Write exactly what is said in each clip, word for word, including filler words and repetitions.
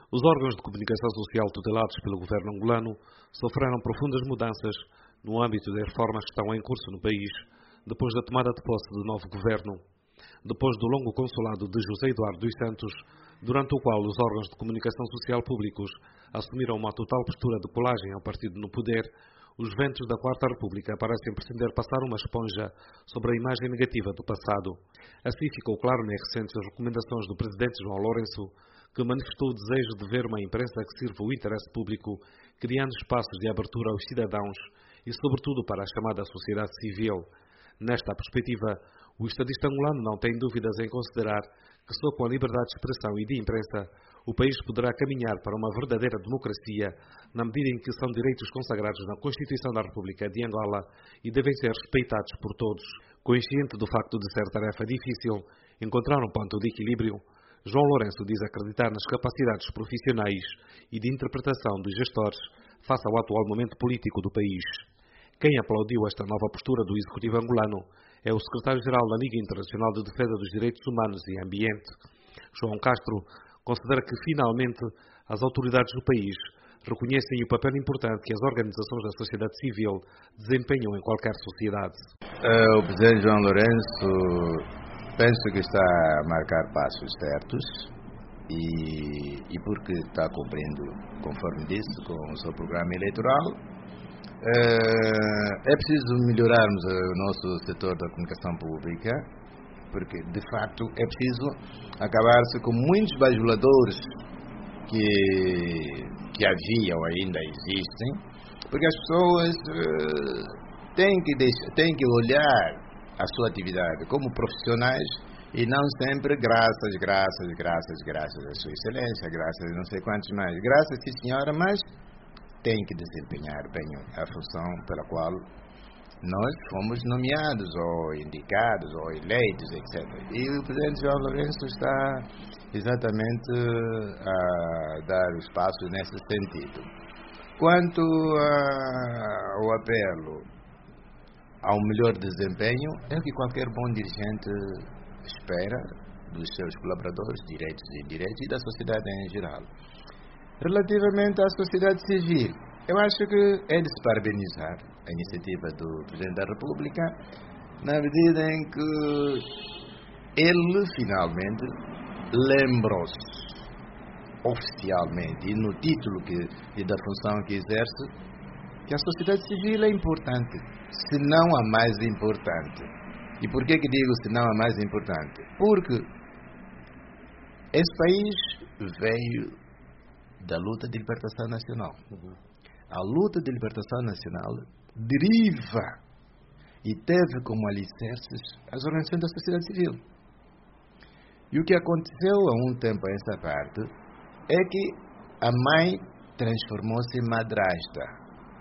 Os órgãos de comunicação social tutelados pelo governo angolano sofreram profundas mudanças no âmbito das reformas que estão em curso no país, depois da tomada de posse do novo governo. Depois do longo consulado de José Eduardo dos Santos, durante o qual os órgãos de comunicação social públicos assumiram uma total postura de colagem ao partido no poder, os ventos da Quarta República parecem pretender passar uma esponja sobre a imagem negativa do passado. Assim ficou claro nas recentes recomendações do presidente João Lourenço, que manifestou o desejo de ver uma imprensa que sirva o interesse público, criando espaços de abertura aos cidadãos e, sobretudo, para a chamada sociedade civil. Nesta perspectiva, o estadista angolano não tem dúvidas em considerar que só com a liberdade de expressão e de imprensa o país poderá caminhar para uma verdadeira democracia, na medida em que são direitos consagrados na Constituição da República de Angola e devem ser respeitados por todos. Consciente do facto de ser tarefa difícil encontrar um ponto de equilíbrio, João Lourenço diz acreditar nas capacidades profissionais e de interpretação dos gestores face ao atual momento político do país. Quem aplaudiu esta nova postura do Executivo angolano é o secretário-geral da Liga Internacional de Defesa dos Direitos Humanos e Ambiente. João Castro considera que, finalmente, as autoridades do país reconhecem o papel importante que as organizações da sociedade civil desempenham em qualquer sociedade. Uh, o presidente João Lourenço penso que está a marcar passos certos e, e porque está cumprindo, conforme disse, com o seu programa eleitoral. É preciso melhorarmos o nosso setor da comunicação pública, porque, de facto, é preciso acabar-se com muitos bajuladores que, que havia ou ainda existem, porque as pessoas uh, têm, que deixar, têm que olhar a sua atividade como profissionais e não sempre graças, graças, graças, graças à sua excelência, graças a não sei quantos mais. Graças, sim senhora, mas tem que desempenhar bem a função pela qual nós fomos nomeados ou indicados ou eleitos, etcétera. E o presidente João Lourenço está exatamente a dar os passos nesse sentido. Quanto ao apelo ao melhor desempenho, é o que qualquer bom dirigente espera dos seus colaboradores, direitos e indiretos, e da sociedade em geral. Relativamente à sociedade civil, eu acho que é de se parabenizar a iniciativa do Presidente da República, na medida em que ele, finalmente, lembrou-se oficialmente e no título que, e da função que exerce, que a sociedade civil é importante, se não a mais importante. E por que que digo se não a mais importante? Porque esse país veio da luta de libertação nacional. A luta de libertação nacional deriva e teve como alicerces as organizações da sociedade civil. E o que aconteceu há um tempo a essa parte é que a mãe transformou-se em madrasta.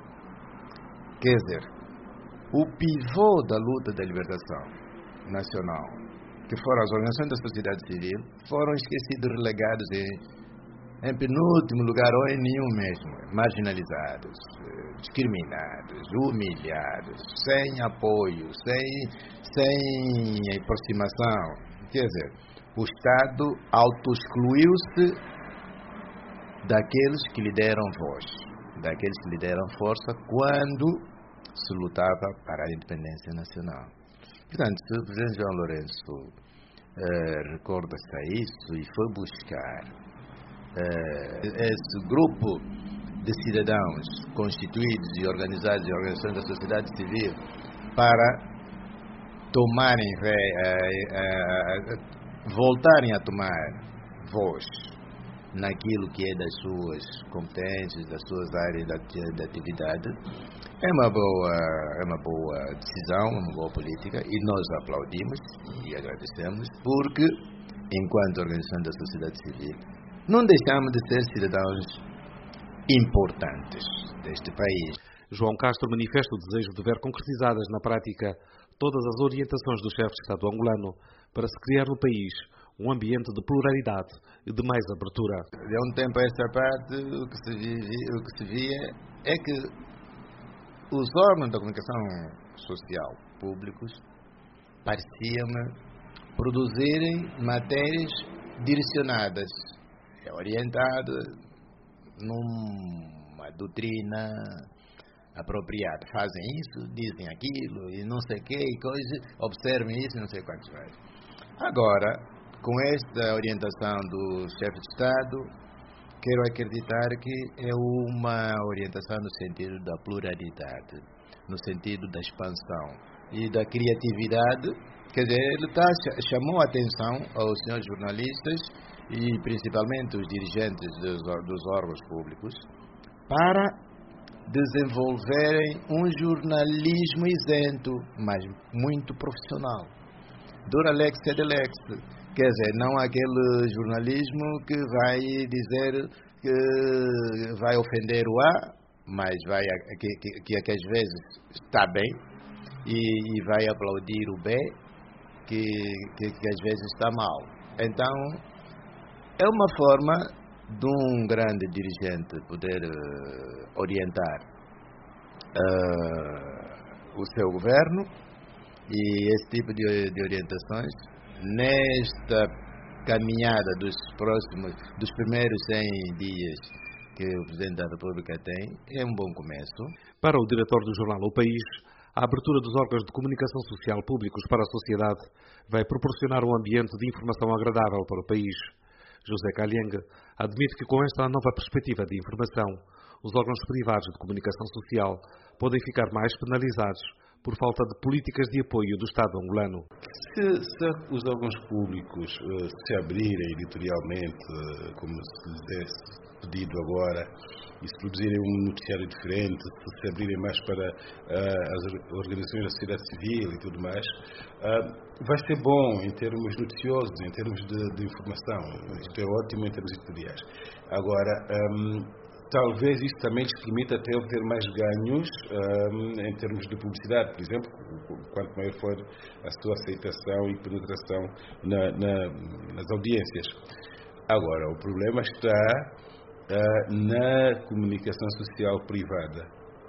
Quer dizer, o pivô da luta da libertação nacional, que foram as organizações da sociedade civil, foram esquecidos, relegados em, em penúltimo lugar ou em nenhum mesmo, marginalizados, discriminados, humilhados, sem apoio, sem, sem aproximação. Quer dizer, o Estado auto-excluiu-se daqueles que lhe deram voz, daqueles que lhe deram força quando se lutava para a independência nacional. Portanto, se o presidente João Lourenço eh, recorda-se a isso e foi buscar eh, esse grupo de cidadãos constituídos e organizados em organizações da sociedade civil para tomarem, eh, eh, voltarem a tomar voz naquilo que é das suas competências, das suas áreas de atividade, é uma boa, é uma boa decisão, uma boa política, e nós aplaudimos e agradecemos, porque, enquanto organização da sociedade civil, não deixamos de ser cidadãos importantes deste país. João Castro manifesta o desejo de ver concretizadas na prática todas as orientações do chefe de Estado angolano para se criar no país um ambiente de pluralidade e de mais abertura. De há um tempo a esta parte, o que se via, o que se via é que os órgãos da comunicação social públicos pareciam produzirem matérias direcionadas é orientado numa doutrina apropriada. Fazem isso, dizem aquilo, e não sei o que, e coisa, observem isso, não sei quantos mais. Agora, com esta orientação do chefe de Estado, quero acreditar que é uma orientação no sentido da pluralidade, no sentido da expansão e da criatividade. Quer dizer, ele tá, chamou a atenção aos senhores jornalistas e principalmente os dirigentes dos, dos órgãos públicos para desenvolverem um jornalismo isento, mas muito profissional. Dura lex sed lex. Quer dizer, não aquele jornalismo que vai dizer que vai ofender o A, mas vai, que, que, que, que às vezes está bem, e, e vai aplaudir o B, que, que, que às vezes está mal. Então, é uma forma de um grande dirigente poder uh, orientar uh, o seu governo, e esse tipo de, de orientações nesta caminhada dos próximos, dos primeiros cem dias que o Presidente da República tem, é um bom começo. Para o diretor do jornal O País, a abertura dos órgãos de comunicação social públicos para a sociedade vai proporcionar um ambiente de informação agradável para o país. José Calhengue admite que com esta nova perspectiva de informação, os órgãos privados de comunicação social podem ficar mais penalizados por falta de políticas de apoio do Estado angolano. Se, se os órgãos públicos uh, se abrirem editorialmente, uh, como se lhes é pedido agora, e se produzirem um noticiário diferente, se se abrirem mais para uh, as organizações da sociedade civil e tudo mais, uh, vai ser bom em termos noticiosos, em termos de, de informação. Isto é ótimo em termos editoriais. Agora, um, talvez isso também lhes permita até obter mais ganhos um, em termos de publicidade, por exemplo, quanto maior for a sua aceitação e penetração na, na, nas audiências. Agora, o problema está uh, na comunicação social privada,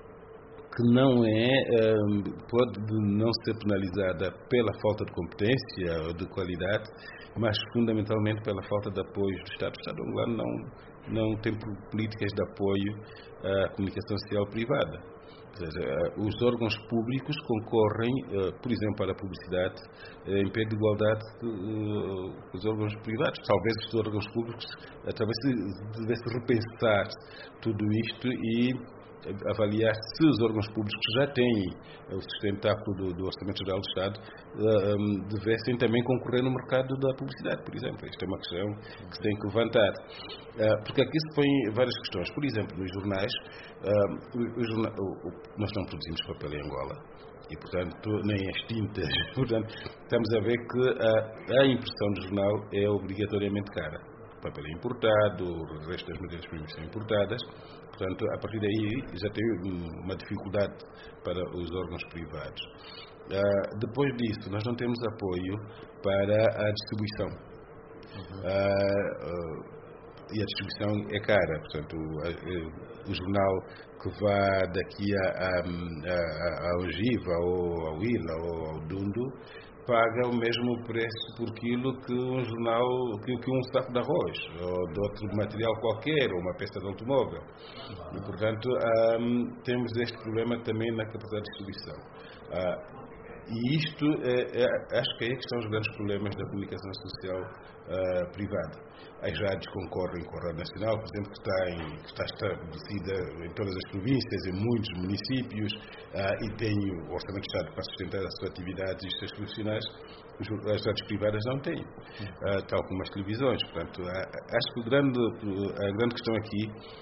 que não é, um, pode não ser penalizada pela falta de competência ou de qualidade, mas fundamentalmente pela falta de apoio do Estado. O Estado angolano não não tem políticas de apoio à comunicação social privada. Ou seja, os órgãos públicos concorrem, por exemplo, para a publicidade, em pé de igualdade com os órgãos privados. Talvez os órgãos públicos talvez devessem repensar tudo isto e avaliar se os órgãos públicos já têm o sustentáculo do, do Orçamento Geral do Estado um, devessem também concorrer no mercado da publicidade, por exemplo. Isto é uma questão que se tem que levantar. Uh, porque aqui se põem várias questões. Por exemplo, nos jornais, uh, o, o jornal, o, o, nós não produzimos papel em Angola e, portanto, nem as tintas. Portanto, estamos a ver que a, a impressão do jornal é obrigatoriamente cara. O papel é importado, o resto das matérias-primas são importadas. Portanto, a partir daí já tem uma dificuldade para os órgãos privados. Uh, depois disso, nós não temos apoio para a distribuição. Uhum. Uh, uh, e a distribuição é cara. Portanto, o, o jornal que vá daqui a, a, a, a Ogiva, ou ao Ila, ou ao Dundo, paga o mesmo preço por quilo que um jornal, que, que um saco de arroz, ou de outro material qualquer, ou uma peça de automóvel. E, portanto, um, temos este problema também na capacidade de distribuição. Uh, e isto, é, é, acho que é aí que estão os grandes problemas da comunicação social uh, privada. As rádios concorrem com a Rádio Nacional, por exemplo, que está, em, que está estabelecida em todas as províncias, em muitos municípios, uh, e tem o Orçamento de Estado para sustentar a sua atividade e os seus profissionais. As rádios privadas não têm, uh, tal como as televisões. Portanto, uh, acho que o grande, a grande questão aqui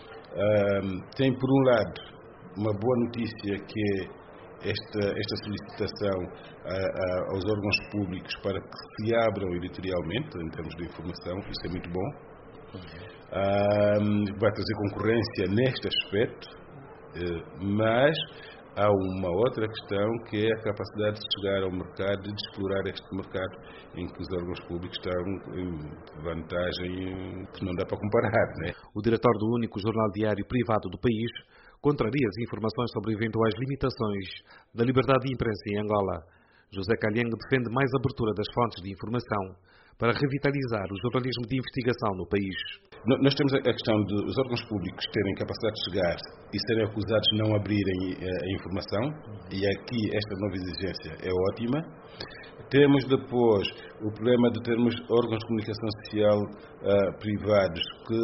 uh, tem, por um lado, uma boa notícia, que é Esta, esta solicitação a, a, aos órgãos públicos para que se abram editorialmente, em termos de informação. Isso é muito bom. Um, vai trazer concorrência neste aspecto, mas há uma outra questão, que é a capacidade de chegar ao mercado e de explorar este mercado, em que os órgãos públicos estão em vantagem que não dá para comparar, né? O diretor do único jornal diário privado do país contraria as informações sobre eventuais limitações da liberdade de imprensa em Angola. José Calhengue defende mais abertura das fontes de informação para revitalizar o jornalismo de investigação no país. Nós temos a questão dos órgãos públicos terem capacidade de chegar e serem acusados de não abrirem a informação, e aqui esta nova exigência é ótima. Temos depois o problema de termos órgãos de comunicação social uh, privados que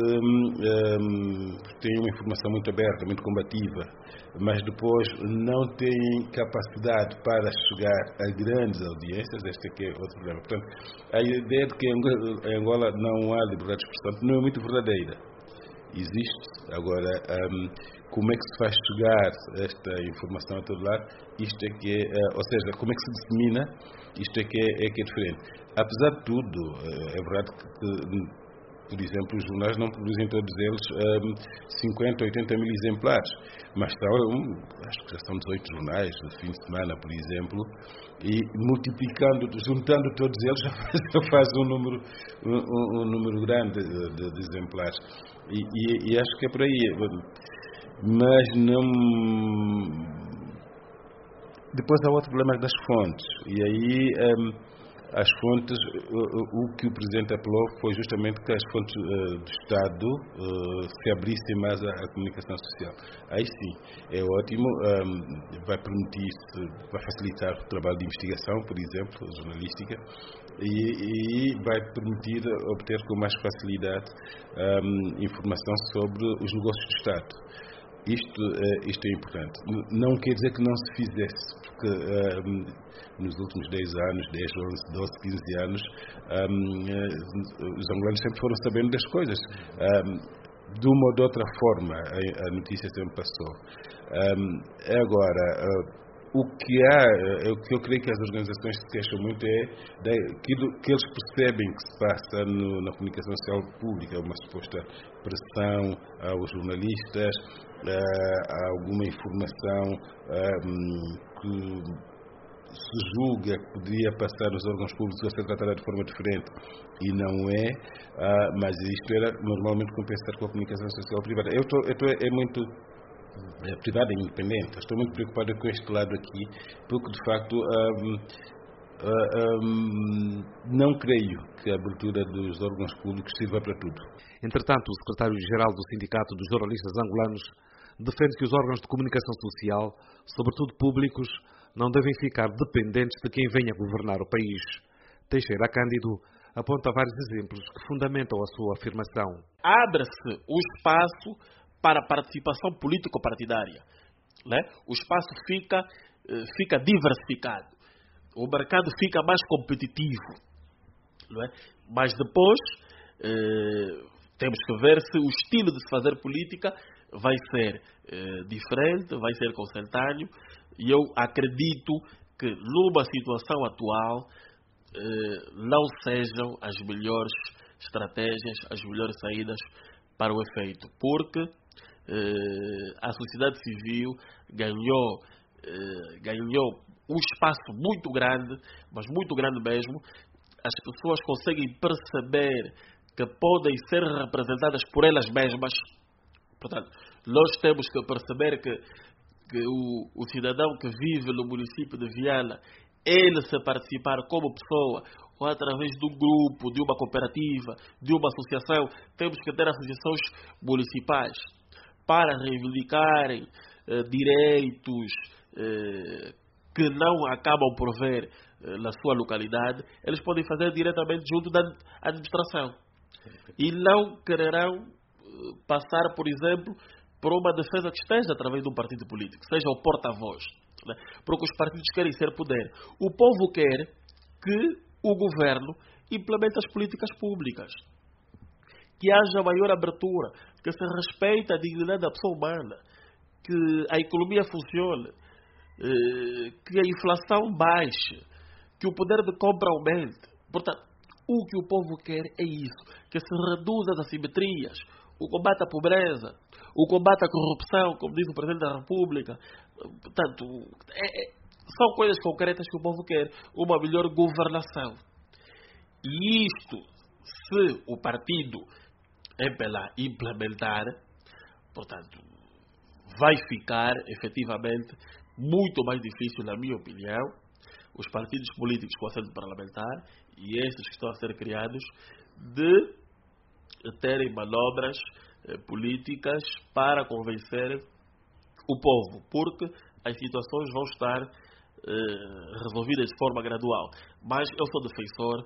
um, têm uma informação muito aberta, muito combativa, mas depois não têm capacidade para chegar a grandes audiências. Este aqui é outro problema. Portanto, a ideia de que em Angola não há liberdade de expressão não é muito verdadeira. Existe. Agora, um, como é que se faz chegar esta informação a todo lado? Isto é que é, uh, ou seja, como é que se dissemina? Isto é que é, é que é diferente. Apesar de tudo, uh, é verdade que, que, por exemplo, os jornais não produzem todos eles um, cinquenta, oitenta mil exemplares, mas são, um, acho que já são dezoito jornais no fim de semana, por exemplo, e multiplicando, juntando todos eles, já faz, já faz um, número, um, um número grande de, de, de exemplares. E, e, e acho que é por aí. Mas não... Depois há outro problema das fontes. E aí... Um, as fontes, o que o Presidente apelou foi justamente que as fontes uh, do Estado uh, se abrissem mais à, à comunicação social. Aí sim, é ótimo, um, vai permitir, vai facilitar o trabalho de investigação, por exemplo, jornalística, e, e vai permitir obter com mais facilidade um, informação sobre os negócios do Estado. Isto, uh, isto é importante. Não quer dizer que não se fizesse, porque uh, nos últimos dez anos, dez, onze, doze, quinze anos, um, uh, os angolanos sempre foram sabendo das coisas. Um, de uma ou de outra forma, a, a notícia sempre passou. Um, agora, uh, o que há, uh, o que eu creio que as organizações se queixam muito é daquilo que eles percebem que se passa no, na comunicação social pública, uma suposta pressão aos jornalistas, uh, alguma informação um, que se julga que poderia passar nos órgãos públicos a ser tratada de forma diferente e não é, uh, mas isto era normalmente compensado com a comunicação social privada. Eu estou, eu estou é muito é, privada e independente, estou muito preocupado com este lado aqui, porque de facto um, uh, um, não creio que a abertura dos órgãos públicos sirva para tudo. Entretanto, o secretário-geral do Sindicato dos Jornalistas Angolanos defende que os órgãos de comunicação social, sobretudo públicos, não devem ficar dependentes de quem venha governar o país. Teixeira Cândido aponta vários exemplos que fundamentam a sua afirmação. Abre-se o espaço para a participação político-partidária, né? O espaço fica, fica diversificado. O mercado fica mais competitivo, não é? Mas depois eh, temos que ver se o estilo de se fazer política vai ser eh, diferente, vai ser consentâneo. E eu acredito que numa situação atual eh, não sejam as melhores estratégias, as melhores saídas para o efeito, porque eh, a sociedade civil ganhou, eh, ganhou um espaço muito grande, mas muito grande mesmo. As pessoas conseguem perceber que podem ser representadas por elas mesmas. Portanto, nós temos que perceber que que o, o cidadão que vive no município de Viana, ele se participar como pessoa, ou através de um grupo, de uma cooperativa, de uma associação, temos que ter associações municipais para reivindicarem eh, direitos eh, que não acabam por ver eh, na sua localidade. Eles podem fazer diretamente junto da administração e não quererão eh, passar, por exemplo, por uma defesa que esteja através de um partido político, seja o porta-voz, né? Porque os partidos querem ser poder. O povo quer que o governo implemente as políticas públicas, que haja maior abertura, que se respeite a dignidade da pessoa humana, que a economia funcione, que a inflação baixe, que o poder de compra aumente. Portanto, o que o povo quer é isso, que se reduza as assimetrias, o combate à pobreza, o combate à corrupção, como diz o Presidente da República. Portanto, é, é, são coisas concretas que o povo quer. Uma melhor governação. E isto, se o partido empelar implementar, portanto, vai ficar, efetivamente, muito mais difícil, na minha opinião, os partidos políticos com assento parlamentar e estes que estão a ser criados, de terem manobras eh, políticas para convencer o povo, porque as situações vão estar eh, resolvidas de forma gradual. Mas eu sou defensor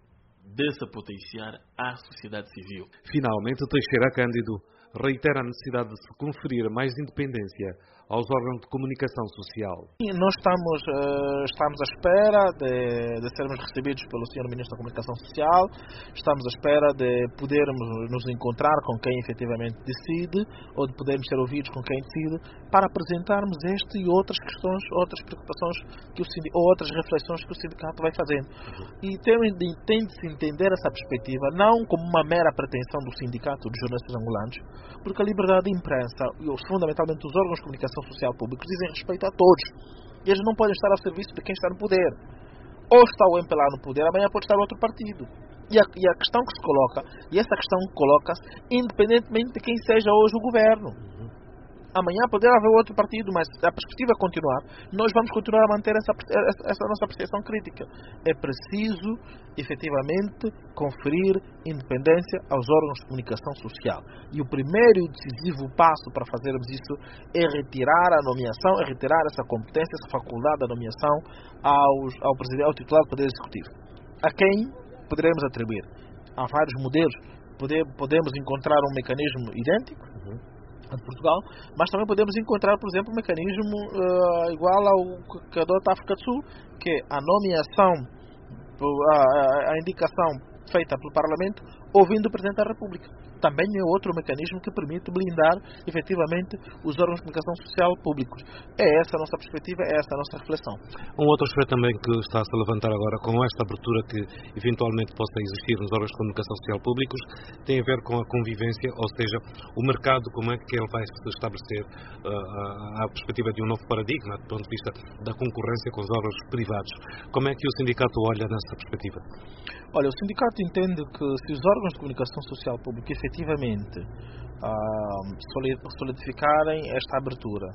de se potenciar a sociedade civil. Finalmente, Teixeira Cândido reitera a necessidade de se conferir mais independência aos órgãos de comunicação social. E nós estamos, uh, estamos à espera de, de sermos recebidos pelo senhor Ministro da Comunicação Social, estamos à espera de podermos nos encontrar com quem efetivamente decide, ou de podermos ser ouvidos com quem decide, para apresentarmos este e outras questões, outras preocupações que o sindicato, ou outras reflexões que o sindicato vai fazendo. E tem de se entender essa perspectiva não como uma mera pretensão do sindicato dos jornalistas angolanos, porque a liberdade de imprensa e fundamentalmente os órgãos de comunicação social públicos dizem respeito a todos. E eles não podem estar ao serviço de quem está no poder. Ou está o M P L A no poder, amanhã pode estar outro partido. E a, e a questão que se coloca, e essa questão coloca-se independentemente de quem seja hoje o governo. Amanhã poderá haver outro partido, mas a perspectiva é continuar. Nós vamos continuar a manter essa, essa, essa nossa apreciação crítica. É preciso, efetivamente, conferir independência aos órgãos de comunicação social. E o primeiro e decisivo passo para fazermos isso é retirar a nomeação, é retirar essa competência, essa faculdade da nomeação aos, ao, presidente, ao titular do Poder Executivo. A quem poderemos atribuir? Há vários modelos. Poder, podemos encontrar um mecanismo idêntico, uhum, de Portugal, mas também podemos encontrar, por exemplo, um mecanismo uh, igual ao que adota a África do Sul, que é a nomeação, a, a, a indicação feita pelo Parlamento, ouvindo o Presidente da República. Também é outro mecanismo que permite blindar, efetivamente, os órgãos de comunicação social públicos. É essa a nossa perspectiva, é essa a nossa reflexão. Um outro aspecto também que está-se a levantar agora, com esta abertura que eventualmente possa existir nos órgãos de comunicação social públicos, tem a ver com a convivência, ou seja, o mercado, como é que ele vai se estabelecer uh, à perspectiva de um novo paradigma, do ponto de vista da concorrência com os órgãos privados. Como é que o sindicato olha nessa perspectiva? Olha, o sindicato entende que se os órgãos de comunicação social pública efetivamente uh, solidificarem esta abertura,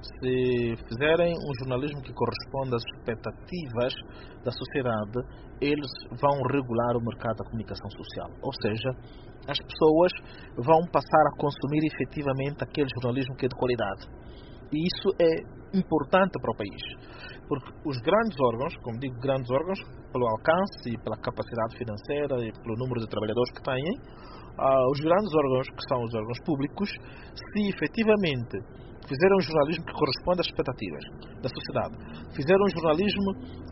se fizerem um jornalismo que corresponda às expectativas da sociedade, eles vão regular o mercado da comunicação social. Ou seja, as pessoas vão passar a consumir efetivamente aquele jornalismo que é de qualidade. E isso é importante para o país, porque os grandes órgãos, como digo, grandes órgãos, pelo alcance e pela capacidade financeira e pelo número de trabalhadores que têm, uh, os grandes órgãos, que são os órgãos públicos, se efetivamente fizeram um jornalismo que corresponde às expectativas da sociedade, fizeram um jornalismo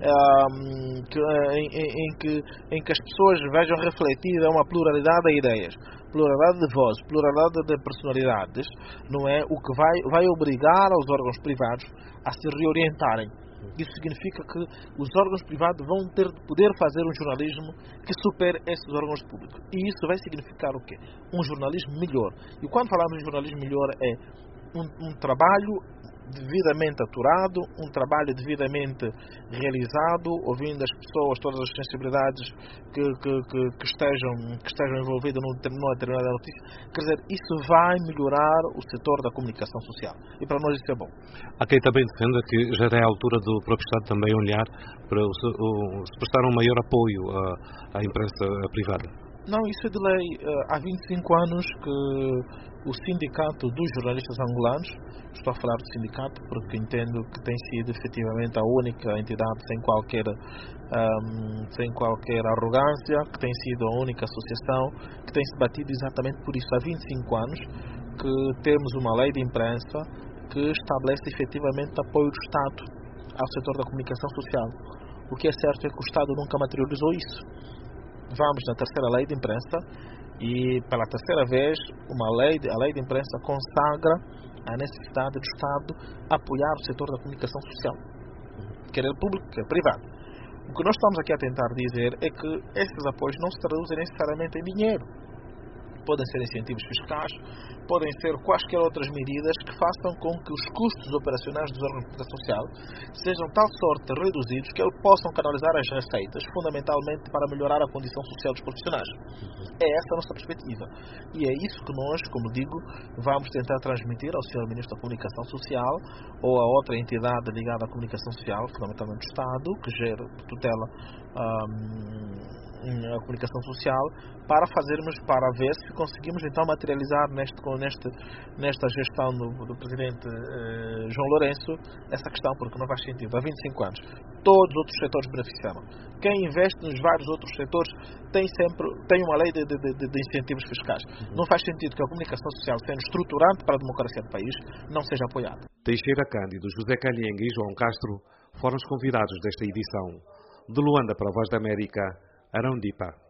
um, que, em, em, em, que, em que as pessoas vejam refletida uma pluralidade de ideias, pluralidade de vozes, pluralidade de personalidades, não é? O que vai, vai obrigar aos órgãos privados a se reorientarem. Isso significa que os órgãos privados vão ter de poder fazer um jornalismo que supere esses órgãos públicos. E isso vai significar o quê? Um jornalismo melhor. E quando falamos de jornalismo melhor é Um, um trabalho devidamente aturado, um trabalho devidamente realizado, ouvindo as pessoas, todas as sensibilidades que, que, que, que, estejam, que estejam envolvidas numa determinada notícia. Quer dizer, isso vai melhorar o setor da comunicação social. E para nós isso é bom. Há quem também defenda que já é a altura do próprio Estado também olhar para o, o, se prestar um maior apoio à, à imprensa privada. Não, isso é de lei. Há vinte e cinco anos que o sindicato dos jornalistas angolanos, estou a falar do sindicato porque entendo que tem sido efetivamente a única entidade sem qualquer, um, sem qualquer arrogância, que tem sido a única associação que tem se batido exatamente por isso. Há vinte e cinco anos que temos uma lei de imprensa que estabelece efetivamente apoio do Estado ao setor da comunicação social. O que é certo é que o Estado nunca materializou isso. Vamos na terceira lei de imprensa e pela terceira vez uma lei, a lei de imprensa consagra a necessidade do Estado apoiar o setor da comunicação social, quer ele público, quer privado. O que nós estamos aqui a tentar dizer é que esses apoios não se traduzem necessariamente em dinheiro. podem ser incentivos fiscais, podem ser quaisquer outras medidas que façam com que os custos operacionais dos órgãos de proteção social sejam de tal sorte reduzidos que eles possam canalizar as receitas, fundamentalmente para melhorar a condição social dos profissionais. É essa a nossa perspectiva. E é isso que nós, como digo, vamos tentar transmitir ao senhor Ministro da Comunicação Social ou a outra entidade ligada à comunicação social, fundamentalmente o Estado, que gera, tutela hum, a comunicação social, para fazermos, para ver se conseguimos então materializar neste, neste, nesta gestão do, do Presidente eh, João Lourenço essa questão, porque não faz sentido. Há vinte e cinco anos, todos os outros setores beneficiaram. Quem investe nos vários outros setores tem sempre tem uma lei de, de, de, de incentivos fiscais. Uhum. Não faz sentido que a comunicação social, sendo estruturante para a democracia do país, não seja apoiada. Teixeira Cândido, José Calhenga e João Castro foram os convidados desta edição. De Luanda para a Voz da América, Arão Dipa.